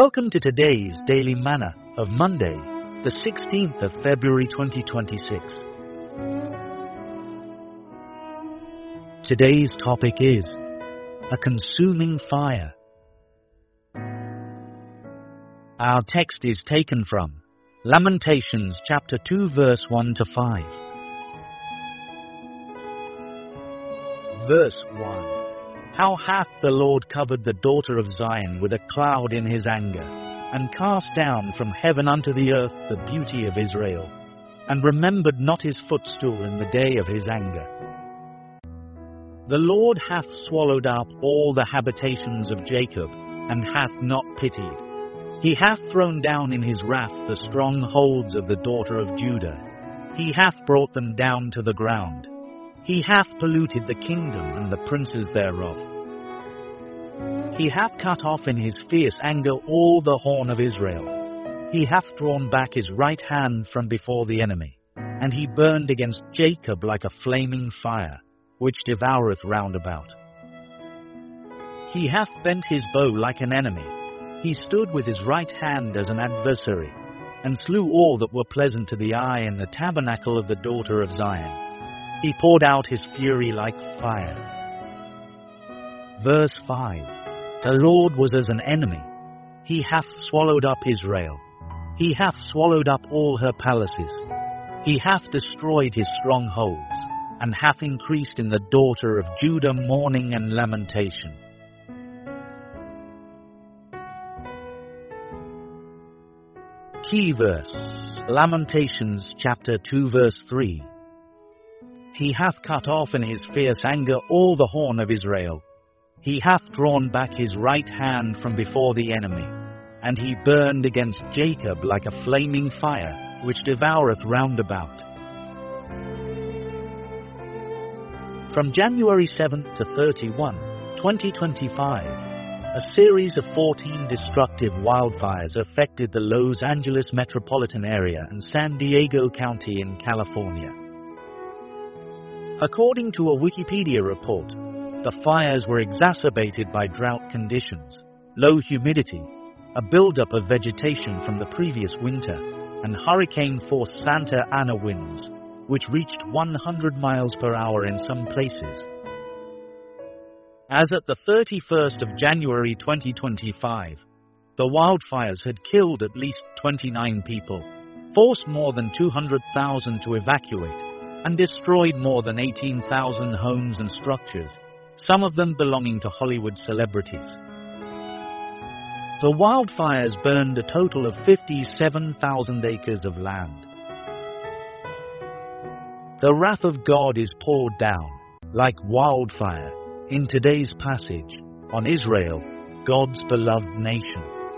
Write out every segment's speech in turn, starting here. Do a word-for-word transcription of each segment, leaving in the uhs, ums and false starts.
Welcome to today's Daily Manna of Monday, the sixteenth of February twenty twenty-six. Today's topic is a consuming fire. Our text is taken from Lamentations chapter two verse one to five. Verse one. How hath the Lord covered the daughter of Zion with a cloud in his anger, and cast down from heaven unto the earth the beauty of Israel, and remembered not his footstool in the day of his anger. The Lord hath swallowed up all the habitations of Jacob, and hath not pitied. He hath thrown down in his wrath the strongholds of the daughter of Judah. He hath brought them down to the ground. He hath polluted the kingdom and the princes thereof. He hath cut off in his fierce anger all the horn of Israel. He hath drawn back his right hand from before the enemy, and he burned against Jacob like a flaming fire, which devoureth round about. He hath bent his bow like an enemy. He stood with his right hand as an adversary, and slew all that were pleasant to the eye in the tabernacle of the daughter of Zion. He poured out his fury like fire. Verse five. The Lord was as an enemy. He hath swallowed up Israel. He hath swallowed up all her palaces. He hath destroyed his strongholds, and hath increased in the daughter of Judah mourning and lamentation. Key verse, Lamentations chapter two verse three. He hath cut off in his fierce anger all the horn of Israel. He hath drawn back his right hand from before the enemy, and he burned against Jacob like a flaming fire, which devoureth round about. From January seventh to thirty-first, twenty twenty-five, a series of fourteen destructive wildfires affected the Los Angeles metropolitan area and San Diego County in California. According to a Wikipedia report, the fires were exacerbated by drought conditions, low humidity, a buildup of vegetation from the previous winter, and hurricane-force Santa Ana winds, which reached one hundred miles per hour in some places. As at the thirty-first of January twenty twenty-five, the wildfires had killed at least twenty-nine people, forced more than two hundred thousand to evacuate, and destroyed more than eighteen thousand homes and structures, some of them belonging to Hollywood celebrities. The wildfires burned a total of fifty-seven thousand acres of land. The wrath of God is poured down, like wildfire, in today's passage, on Israel, God's beloved nation.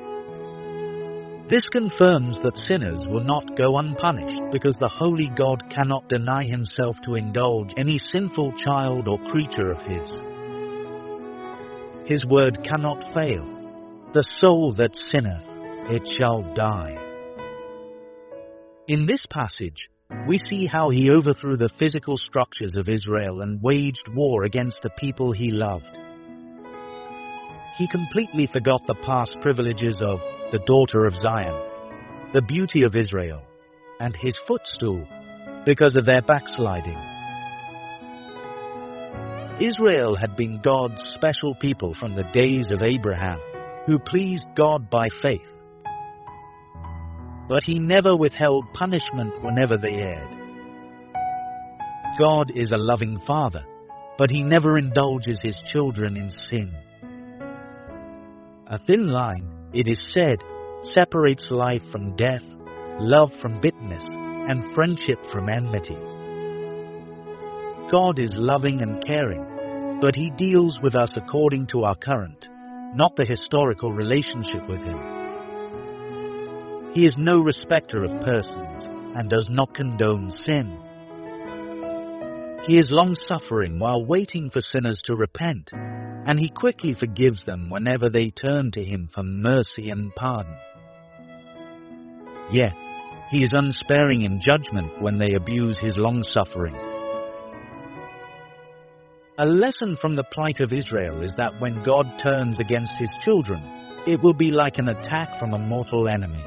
This confirms that sinners will not go unpunished because the holy God cannot deny himself to indulge any sinful child or creature of his. His word cannot fail. The soul that sinneth, it shall die. In this passage, we see how he overthrew the physical structures of Israel and waged war against the people he loved. He completely forgot the past privileges of the daughter of Zion, the beauty of Israel, and his footstool, because of their backsliding. Israel had been God's special people from the days of Abraham, who pleased God by faith. But he never withheld punishment whenever they erred. God is a loving Father, but he never indulges his children in sin. A thin line, it is said, separates life from death, love from bitterness, and friendship from enmity. God is loving and caring, but he deals with us according to our current, not the historical relationship with him. He is no respecter of persons and does not condone sin. He is long-suffering while waiting for sinners to repent, and he quickly forgives them whenever they turn to him for mercy and pardon. Yet, he is unsparing in judgment when they abuse his long-suffering. A lesson from the plight of Israel is that when God turns against his children, it will be like an attack from a mortal enemy.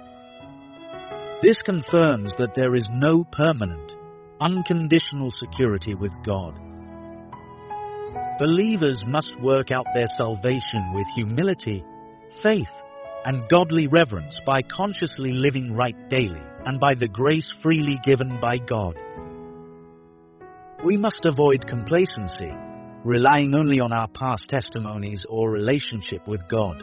This confirms that there is no permanent, unconditional security with God. Believers must work out their salvation with humility, faith, and godly reverence by consciously living right daily and by the grace freely given by God. We must avoid complacency, relying only on our past testimonies or relationship with God.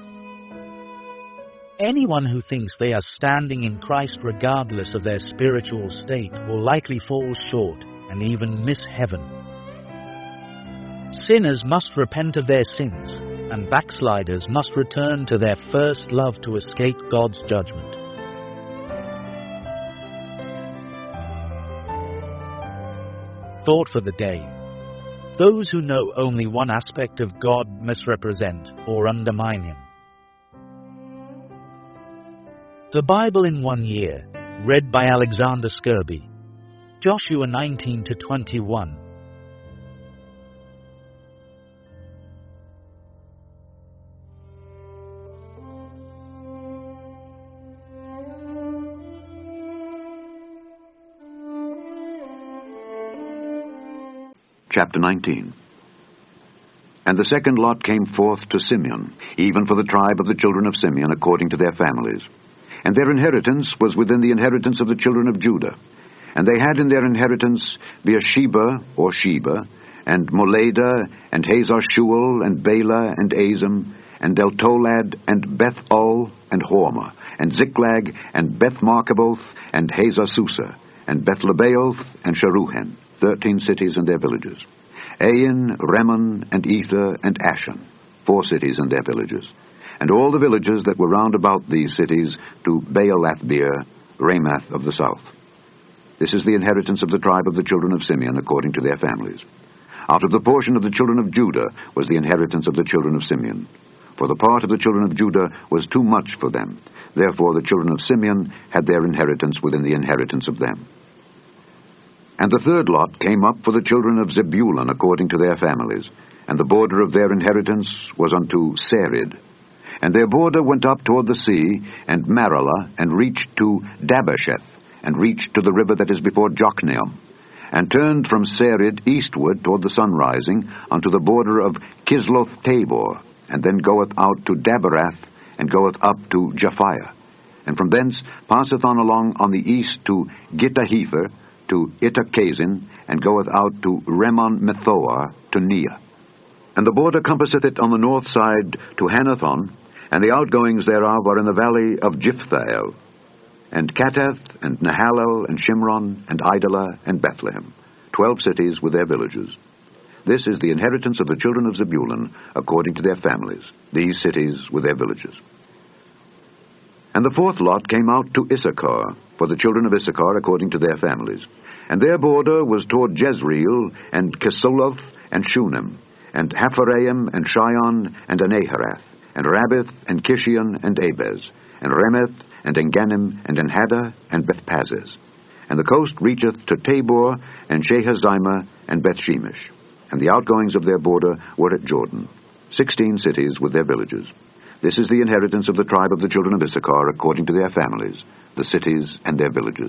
Anyone who thinks they are standing in Christ regardless of their spiritual state will likely fall short and even miss heaven. Sinners must repent of their sins, and backsliders must return to their first love to escape God's judgment. Thought for the day. Those who know only one aspect of God misrepresent or undermine Him. The Bible in One Year, read by Alexander Skirby. Joshua nineteen to twenty-one. Chapter nineteen. And the second lot came forth to Simeon, even for the tribe of the children of Simeon, according to their families. And their inheritance was within the inheritance of the children of Judah. And they had in their inheritance Beersheba, or Sheba, and Molada, and Hazar-Shual, and Bela, and Azim, and Deltolad, and Beth-ul, and Hormah, and Ziklag, and Beth-Markaboth, and Hazar-Susa, and Beth-Lebaoth, and Sharuhen, thirteen cities and their villages. Ain, Rimmon, and Ether, and Ashan, four cities and their villages. And all the villages that were round about these cities to Baalath-beer, Ramath of the south. This is the inheritance of the tribe of the children of Simeon according to their families. Out of the portion of the children of Judah was the inheritance of the children of Simeon. For the part of the children of Judah was too much for them. Therefore the children of Simeon had their inheritance within the inheritance of them. And the third lot came up for the children of Zebulun according to their families, and the border of their inheritance was unto Sarid. And their border went up toward the sea, and Maralah, and reached to Dabasheth, and reached to the river that is before Jokneam, and turned from Sarid eastward toward the sun rising, unto the border of Kisloth-Tabor, and then goeth out to Daberath, and goeth up to Japhiah, and from thence passeth on along on the east to Gittahepher, to Ittachazin, and goeth out to Remon-Methoar, to Neah. And the border compasseth it on the north side to Hanathon, and the outgoings thereof are in the valley of Jiphthahel, and Kattath, and Nahalel, and Shimron, and Idalah, and Bethlehem, twelve cities with their villages. This is the inheritance of the children of Zebulun, according to their families, these cities with their villages. And the fourth lot came out to Issachar, for the children of Issachar according to their families. And their border was toward Jezreel, and Kesoloth, and Shunem, and Hapharaim, and Shion, and Anaharath, and Rabbith, and Kishion, and Abez, and Remeth, and Enganim, and Enhaddah, and Bethpazes. And the coast reacheth to Tabor, and Shehazimah, and Bethshemesh. And the outgoings of their border were at Jordan, sixteen cities with their villages. This is the inheritance of the tribe of the children of Issachar according to their families, the cities and their villages.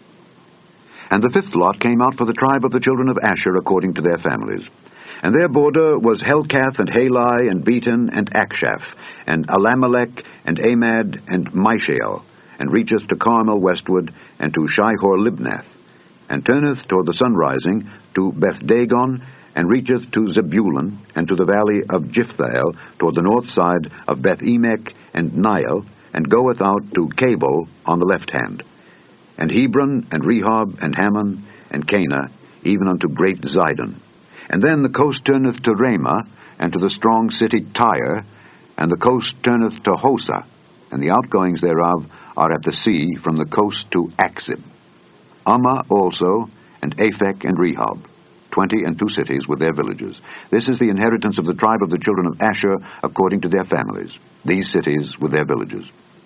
And the fifth lot came out for the tribe of the children of Asher according to their families. And their border was Helkath, and Halai, and Beaton, and Akshaph, and Alamelech, and Amad, and Mishael, and reacheth to Carmel westward, and to Shihor-Libnath, and turneth toward the sun rising to Beth-Dagon, and reacheth to Zebulun, and to the valley of Jiphthahel, toward the north side of Beth-Emek and Niel, and goeth out to Cabul on the left hand, and Hebron, and Rehob, and Hammon, and Cana, even unto great Zidon. And then the coast turneth to Ramah, and to the strong city Tyre, and the coast turneth to Hosa, and the outgoings thereof are at the sea from the coast to Axib. Ummah also, and Aphek, and Rehob, twenty and two cities with their villages. This is the inheritance of the tribe of the children of Asher according to their families, these cities with their villages.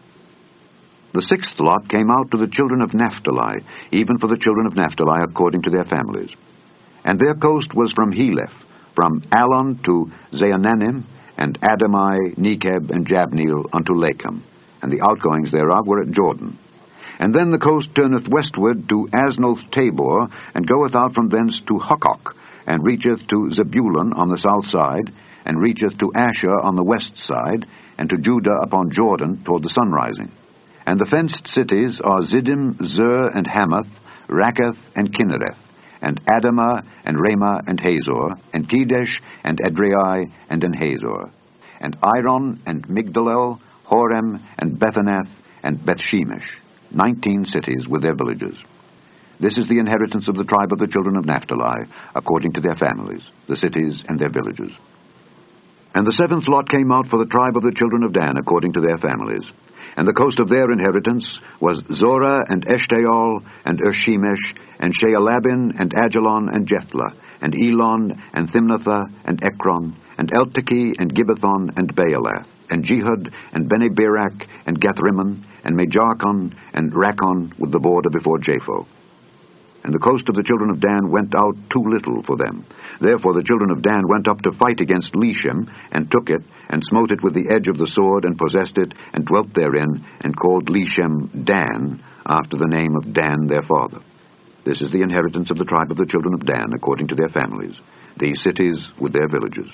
The sixth lot came out to the children of Naphtali, even for the children of Naphtali according to their families. And their coast was from Heleph, from Allon to Zaananim, and Adamai, Nekeb, and Jabneel unto Lakum, and the outgoings thereof were at Jordan. And then the coast turneth westward to Aznoth Tabor, and goeth out from thence to Hukkok, and reacheth to Zebulun on the south side, and reacheth to Asher on the west side, and to Judah upon Jordan toward the sunrising. And the fenced cities are Ziddim, Zer, and Hamath, Rakkath, and Kinnereth, and Adamah, and Ramah, and Hazor, and Kedesh, and Edrei, and Enhazor, and Iron, and Migdalel, Horem, and Bethanath, and Bethshemesh, nineteen cities with their villages. This is the inheritance of the tribe of the children of Naphtali, according to their families, the cities and their villages. And the seventh lot came out for the tribe of the children of Dan, according to their families. And the coast of their inheritance was Zorah, and Eshtaol, and Ershemesh, and Shealabin, and Ajalon, and Jethla, and Elon, and Thimnathah, and Ekron, and Eltekeh, and Gibbethon, and Baalath, and Jehud, and Bene-Berak, and Gathrimmon, and Mejarkon, and Rakkon, with the border before Japho. And the coast of the children of Dan went out too little for them. Therefore the children of Dan went up to fight against Leshem, and took it, and smote it with the edge of the sword, and possessed it, and dwelt therein, and called Leshem Dan, after the name of Dan their father. This is the inheritance of the tribe of the children of Dan, according to their families, these cities with their villages.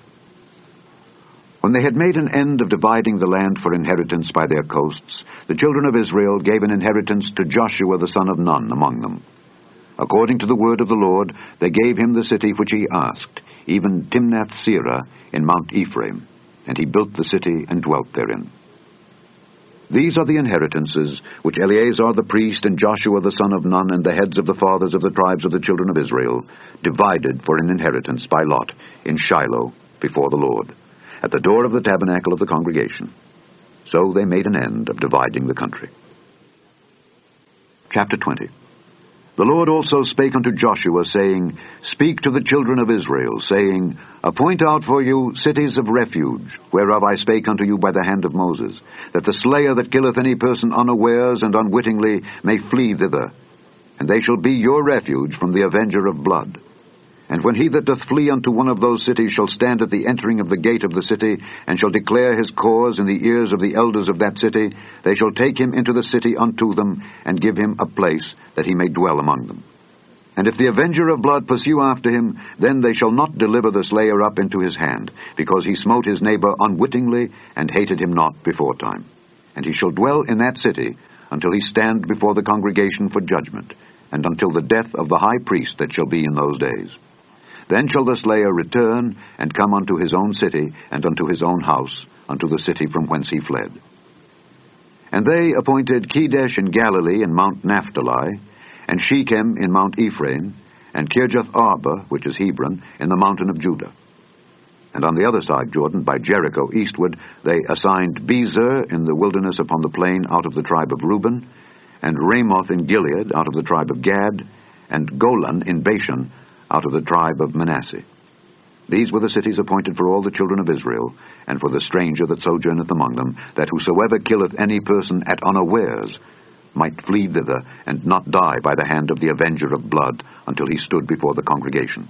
When they had made an end of dividing the land for inheritance by their coasts, the children of Israel gave an inheritance to Joshua the son of Nun among them. According to the word of the Lord, they gave him the city which he asked, even Timnath-Serah in Mount Ephraim, and he built the city and dwelt therein. These are the inheritances which Eleazar the priest and Joshua the son of Nun and the heads of the fathers of the tribes of the children of Israel divided for an inheritance by lot in Shiloh before the Lord, at the door of the tabernacle of the congregation. So they made an end of dividing the country. Chapter twenty. The Lord also spake unto Joshua, saying, Speak to the children of Israel, saying, Appoint out for you cities of refuge, whereof I spake unto you by the hand of Moses, that the slayer that killeth any person unawares and unwittingly may flee thither, and they shall be your refuge from the avenger of blood. And when he that doth flee unto one of those cities shall stand at the entering of the gate of the city, and shall declare his cause in the ears of the elders of that city, they shall take him into the city unto them, and give him a place, that he may dwell among them. And if the avenger of blood pursue after him, then they shall not deliver the slayer up into his hand, because he smote his neighbor unwittingly, and hated him not beforetime. And he shall dwell in that city, until he stand before the congregation for judgment, and until the death of the high priest that shall be in those days. Then shall the slayer return, and come unto his own city, and unto his own house, unto the city from whence he fled. And they appointed Kedesh in Galilee in Mount Naphtali, and Shechem in Mount Ephraim, and Kirjath-Arba, which is Hebron, in the mountain of Judah. And on the other side Jordan, by Jericho eastward, they assigned Bezer in the wilderness upon the plain out of the tribe of Reuben, and Ramoth in Gilead out of the tribe of Gad, and Golan in Bashan out of the tribe of Manasseh. These were the cities appointed for all the children of Israel, and for the stranger that sojourneth among them, that whosoever killeth any person at unawares might flee thither, and not die by the hand of the avenger of blood, until he stood before the congregation.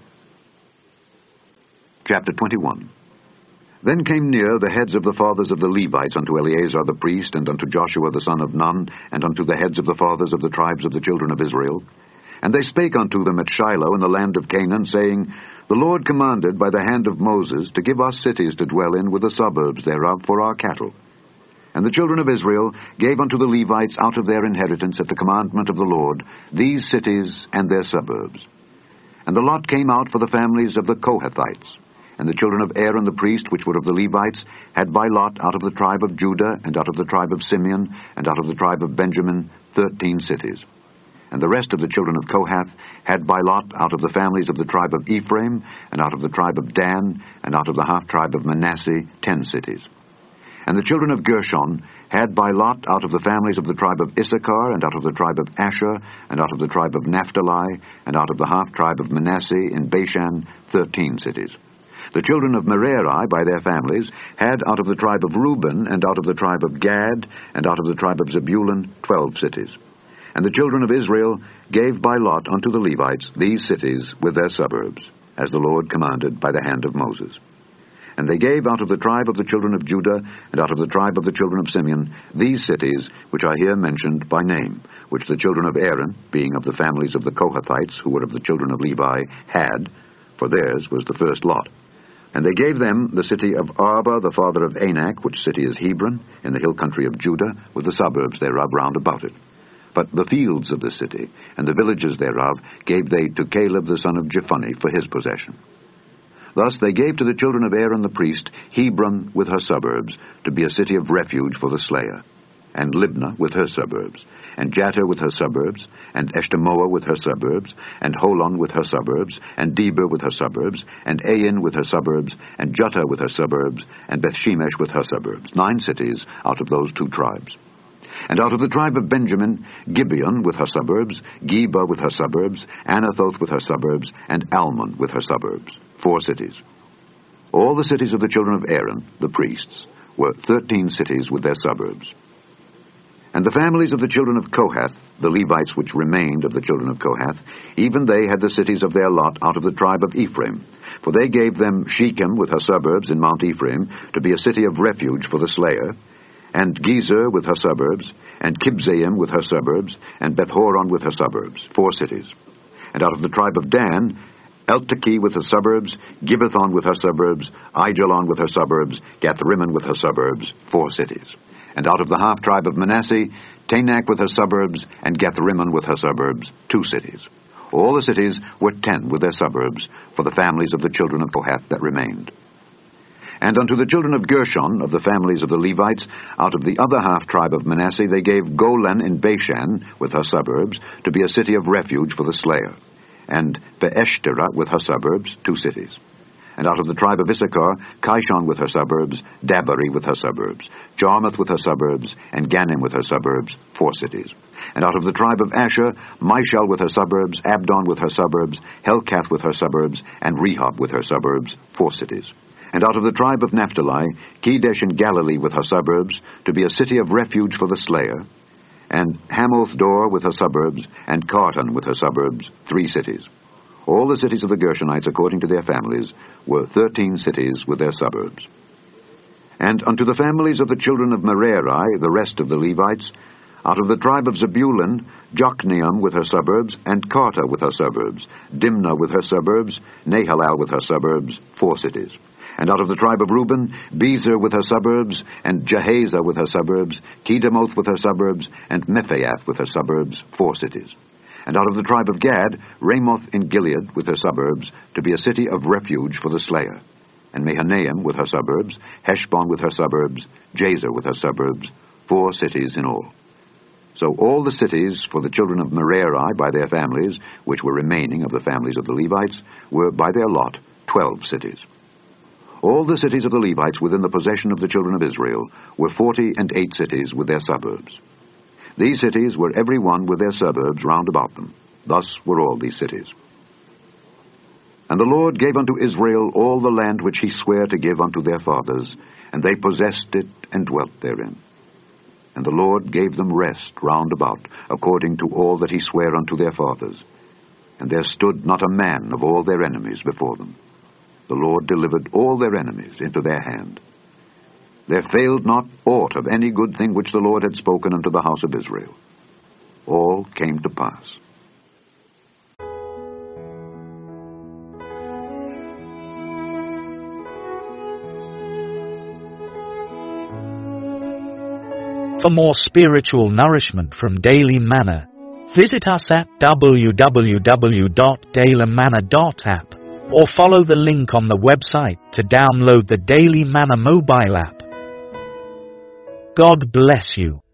Chapter twenty-one. Then came near the heads of the fathers of the Levites unto Eleazar the priest, and unto Joshua the son of Nun, and unto the heads of the fathers of the tribes of the children of Israel. And they spake unto them at Shiloh in the land of Canaan, saying, The Lord commanded by the hand of Moses to give us cities to dwell in with the suburbs thereof for our cattle. And the children of Israel gave unto the Levites out of their inheritance at the commandment of the Lord these cities and their suburbs. And the lot came out for the families of the Kohathites. And the children of Aaron the priest, which were of the Levites, had by lot out of the tribe of Judah, and out of the tribe of Simeon, and out of the tribe of Benjamin, thirteen cities. And the rest of the children of Kohath had by lot out of the families of the tribe of Ephraim, and out of the tribe of Dan, and out of the half-tribe of Manasseh, ten cities. And the children of Gershon had by lot out of the families of the tribe of Issachar, and out of the tribe of Asher, and out of the tribe of Naphtali, and out of the half-tribe of Manasseh in Bashan, thirteen cities. The children of Merari, by their families, had out of the tribe of Reuben, and out of the tribe of Gad, and out of the tribe of Zebulun, twelve cities. And the children of Israel gave by lot unto the Levites these cities with their suburbs, as the Lord commanded by the hand of Moses. And they gave out of the tribe of the children of Judah, and out of the tribe of the children of Simeon, these cities, which are here mentioned by name, which the children of Aaron, being of the families of the Kohathites, who were of the children of Levi, had, for theirs was the first lot. And they gave them the city of Arba, the father of Anak, which city is Hebron, in the hill country of Judah, with the suburbs thereof round about it. But the fields of the city, and the villages thereof, gave they to Caleb the son of Jephunneh for his possession. Thus they gave to the children of Aaron the priest Hebron with her suburbs, to be a city of refuge for the slayer, and Libnah with her suburbs, and Jatir with her suburbs, and Eshtemoa with her suburbs, and Holon with her suburbs, and Debir with her suburbs, and Ain with her suburbs, and Juttah with her suburbs, and Bethshemesh with her suburbs, nine cities out of those two tribes. And out of the tribe of Benjamin, Gibeon with her suburbs, Geba with her suburbs, Anathoth with her suburbs, and Almon with her suburbs, four cities. All the cities of the children of Aaron, the priests, were thirteen cities with their suburbs. And the families of the children of Kohath, the Levites which remained of the children of Kohath, even they had the cities of their lot out of the tribe of Ephraim. For they gave them Shechem with her suburbs in Mount Ephraim, to be a city of refuge for the slayer, and Gezer with her suburbs, and Kibzaim with her suburbs, and Bethhoron with her suburbs, four cities. And out of the tribe of Dan, Eltekeh with her suburbs, Gibbethon with her suburbs, Aijalon with her suburbs, Gathrimmon with her suburbs, four cities. And out of the half-tribe of Manasseh, Tanakh with her suburbs, and Gathrimmon with her suburbs, two cities. All the cities were ten with their suburbs, for the families of the children of Kohath that remained. And unto the children of Gershon, of the families of the Levites, out of the other half-tribe of Manasseh, they gave Golan in Bashan, with her suburbs, to be a city of refuge for the slayer, and Beeshtera with her suburbs, two cities. And out of the tribe of Issachar, Kishon with her suburbs, Dabari with her suburbs, Jarmuth with her suburbs, and Ganim with her suburbs, four cities. And out of the tribe of Asher, Mishal with her suburbs, Abdon with her suburbs, Helkath with her suburbs, and Rehob with her suburbs, four cities. And out of the tribe of Naphtali, Kedesh in Galilee with her suburbs, to be a city of refuge for the slayer, and Hamoth Dor with her suburbs, and Kartan with her suburbs, three cities. All the cities of the Gershonites, according to their families, were thirteen cities with their suburbs. And unto the families of the children of Merari, the rest of the Levites, out of the tribe of Zebulun, Jokneam with her suburbs, and Karta with her suburbs, Dimnah with her suburbs, Nahalal with her suburbs, four cities. And out of the tribe of Reuben, Bezer with her suburbs, and Jahaziah with her suburbs, Kedemoth with her suburbs, and Mephaath with her suburbs, four cities. And out of the tribe of Gad, Ramoth in Gilead with her suburbs, to be a city of refuge for the slayer, and Mahanaim with her suburbs, Heshbon with her suburbs, Jazer with her suburbs, four cities in all. So all the cities for the children of Merari by their families, which were remaining of the families of the Levites, were by their lot twelve cities. All the cities of the Levites within the possession of the children of Israel were forty and eight cities with their suburbs. These cities were every one with their suburbs round about them. Thus were all these cities. And the Lord gave unto Israel all the land which he sware to give unto their fathers, and they possessed it and dwelt therein. And the Lord gave them rest round about, according to all that he sware unto their fathers. And there stood not a man of all their enemies before them. The Lord delivered all their enemies into their hand. There failed not aught of any good thing which the Lord had spoken unto the house of Israel. All came to pass. For more spiritual nourishment from Daily Manna, visit us at w w w dot daily manna dot app or follow the link on the website to download the Daily Manna mobile app. God bless you.